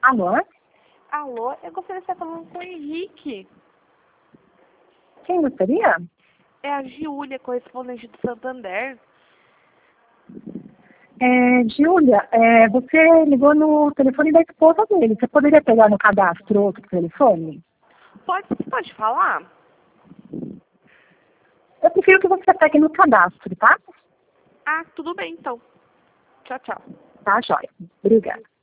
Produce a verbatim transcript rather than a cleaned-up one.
Alô? Alô, eu gostaria de estar falando com o Henrique. Quem gostaria? É a Giulia, correspondente do Santander. É, Júlia, é, você ligou no telefone da esposa dele. Você poderia pegar no cadastro outro telefone? Pode, você pode falar? Eu prefiro que você pegue no cadastro, tá? Ah, tudo bem então. Tchau, tchau. Tá, joia. Obrigada.